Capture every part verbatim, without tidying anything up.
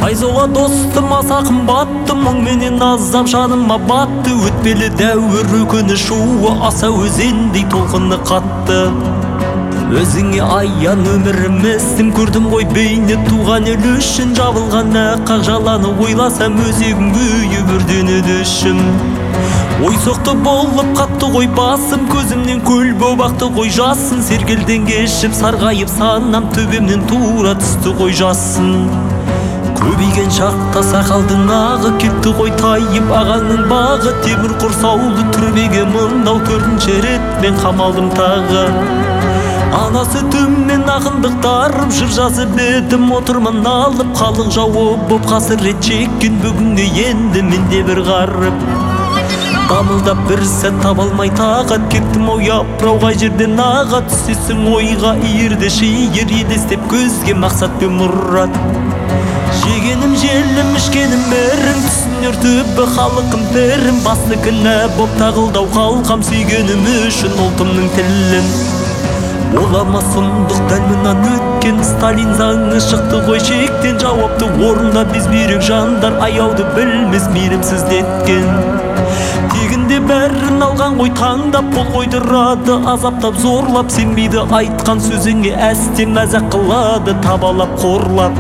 Файзолла достым аса қымбатты, мұң менен азап жаныма батты. Өтпелі дәуір өкініш шуы аса өзендей толқыны қатты. Өзіңе аян өміріміздің көрдім ғой бейне туған ел үшін. Жабылған аққа жаланы ойласам өзегім күйіп өртенеді ішім. Ой соқты болып қатты ғой басым, көзімнен көл боп ақты ғой жасын. Сергелден кешіп сарғайып санам, төбемнен тура түсті ғой жасын. Көбейген шақта сақалдың ағы кетті ғой тайып ағаңның бағы. Темір құрсаулы түрмеге мынау төртінші рет мен қамалдым тағы. Анасы түммен ақындықтарым жыр жазып едім, отырмын алып халық жауы боп қасірет шеккен бүгінге енді менде бір ғарып. Дамылдап бір сәт таба алмай тағат кеттім ау япырау қай жерден аға. Түсесің ойға иірде шиыр елестеп көзге мақсат пен мұрат. Жегенім желім ішкенім мәрім, түсінер түбі халықым тәрім. Басты кінә боп тағылдау қалқам сүйгенім үшін ұлтымның тілін. Олама сұмдық дәл мұнан өткен Сталин заңы шықты ғой шектен. Жауапты орында біз бүйрек жандар аяуды білмес мейірімсіздеткен. Тегінде бәрін алған ғой таңдап, қол қойдырады азаптап зорлап. Сенбейді айтқан сөзіңе әсте мәзақ қылады табалап қорлап.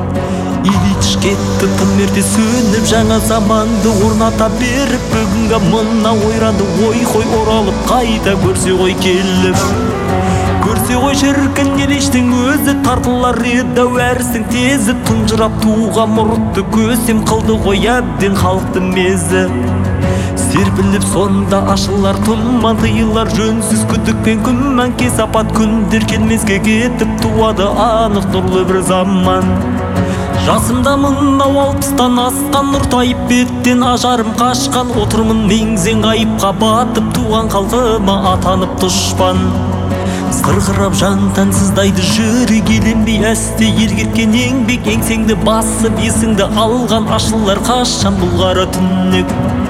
Ильич кетті тым ерте сөніп, жаңа заманды орната беріп. Бүгінгі мына ойранды ой қой оралып қайта көрсе ғой келіп. Көрсе ғой шіркін елештің өзі, тартылар еді әрісің тезі. Тұнжырап туған мұртты көсем қылды ғой әбден халықты мезі. Серпіліп сонда ашылар тұман, тыйылар жөнсіз күдік пен күмән. Кесапат күндер келмеске кетіп туады анық нұрлы бір заман. Жасымда мынау алпыстан асқан, нұртайып беттен ажарым қашқан. Отырмын меңзең ғайыпқа батып, туған халқыма атанып дұшпан. Сырғырап жантан сыздайды жүрек, еленбей әсте ел кеткен еңбек. Еңсеңді басып есіңді алған ашылар қашан бұл қара түнек.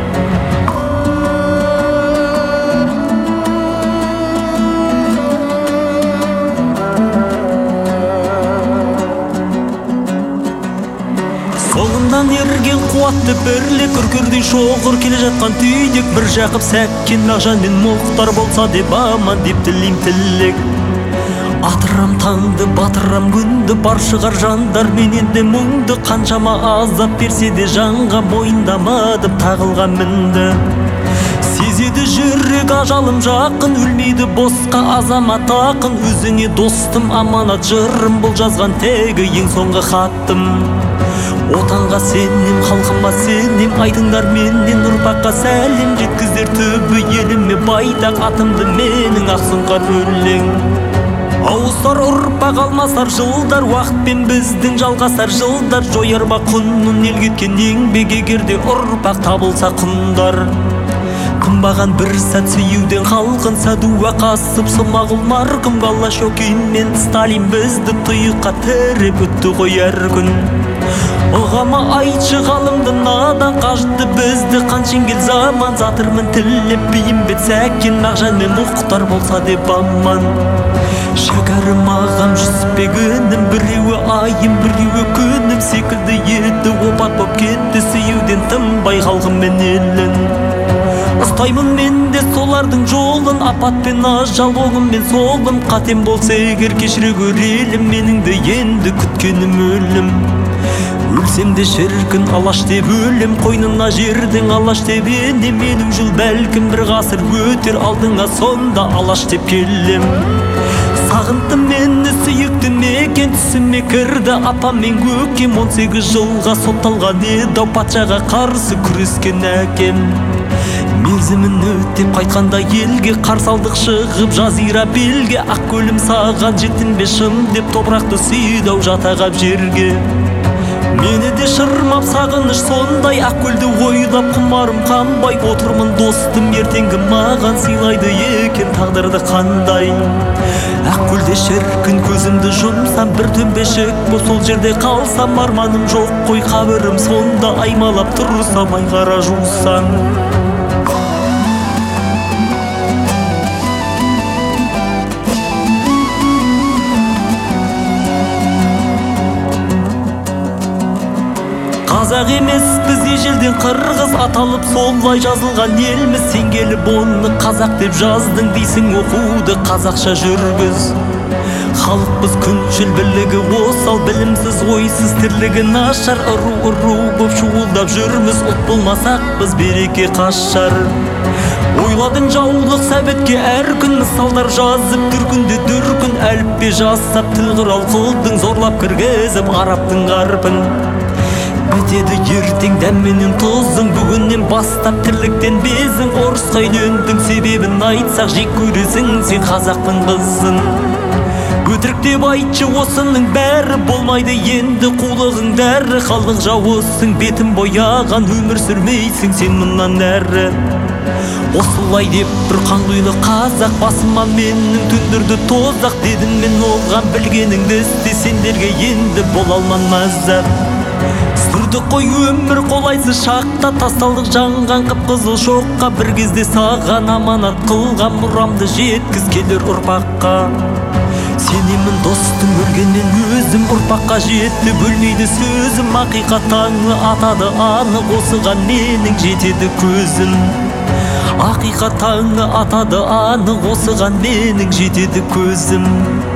Соңымнан ерген қуатты бірлік, үркердей шоғыр келе жатқан түйдек. бір жақып сәккен Мағжан мен Мұхтар болса деп аман деп тілейм тілек. Атырам таңды, батырам күнді, бар шығар жандар менен де мұңды. Қаншама азап берсе де жанға мойындамадым тағылған мінді. Сезеді жүрек ажалым жақын, өлмейді босқа азамат ақын. Өзіңе достым аманат жырым, бұл жазған тегі ең соңғы хаттым. Отанға сенем, халқыма сенем, айтыңдар менен ұрпаққа сәлем. Жеткіздер түбі еліме байтақ атымды менің ақсұңқар өлең. Ауыздар ұрпақ алмасар жылдар, уақытпен біздің жалғасар жылдар. Жояр ма құнын ел кеткен еңбек, егерде ұрпақ табылса құндар. Қымбаған бір сәт сүйеуден халқын, Сәдуа Қасып, Смағұл марқұм, Голощекин мен Сталин бізді тұйыққа тіреп өтті ғой әр күн. Оғама айтшы ғалымды надан, қажытты бізді қаншенгел заман. Затырмын тілеп бейімбет Сәкен, Мағжан мен Мұхтар болса деп аман. Шәкәрім ағам жүсіпбегінім, біреуі айым біреуі күнім секілді еді, опат боп кетті сүйеуден тынбай халқым мен елін. Ұстаймын мен де солардың жолын, апат пен ажал оғым мен солым. Қатем болса егер кешіре көрелім, менің де енді күткенім өлім. Өлсем де шіркін алаш деп өлем, қойнына жердің алаш деп енем. Елу жыл бәлкім бір ғасыр өтер, алдыңа сонда алаш деп келем. Сағынтым мені сүйікті мекен, түсіме кірді апам мен көкем. он сегіз жылға сотталған еді патшаға қарсы күрескен әкем. Мерзімін өтеп қайтқанда елге, қарсы алдық шығып жазира белге. Ақ көлім саған жеттім бе шын деп, топырақты сүйді жатағап жерге. Мені де шырмап сағыныш сондай, ақ көлді ойлап құмарым қанбай. Отырмын достым ертеңгі маған сыйлайды екен тағдырды қандай. Ақ көлде шіркін көзімді жұмсам, бір төмпешік боп сол жерде қалсам. Арманым жоқ қой қабірім сонда, аймалап тұрсам айғара жусам. қазақ емес біз ежелден қырғыз аталып солай жазылған елміз. Сен келіп оны қазақ деп жаздың дейсің, оқуды қазақша жүргіз. Халықпыз күншіл бірлігі осал, білімсіз ойсыз тірлігі нашар. Ұру ұру боп шуылдап жүрміз, ұлт болмасақ біз береке қашар. Ойладың жаулық сәбетке әр күн, мысалдар жазып дүркінді дүркін. Әліппе жасап тіл құрал қылдың, зорлап кіргізіп арабтың қарпын. Бітеді ертең дәмменен тұзың, бүгіннен бастап тірліктен безің. Орысқа үйлендің себебін айтсақ жек көресің сен қазақтың қызын. Өтірік деп айтшы осының бәрі, болмайды енді қулығың дәрі. Халық жауысың, бетін бояған, өмір сүрмейсің сен мұнан әрі. Осылай деп бір қанқұйлы қазақ, басыма менің түндірді тозақ. Дедім мен оған білгеніңді істе, сендерге енді бола алман мазақ. Сүрді қой өмір қолайсыз шақта, тасталдық жанған қып-қызыл шоққа. Бір кезде саған аманат қылған мұрамды жеткіз келер ұрпаққа. Сенемін достың өлгеннен өзім, ұрпаққа жетті бөлмейді сөзім. Ақиқат таңы атады анық, осыған менің жетеді көзім. Ақиқат таңы атады анық, осыған менің жетеді көзім.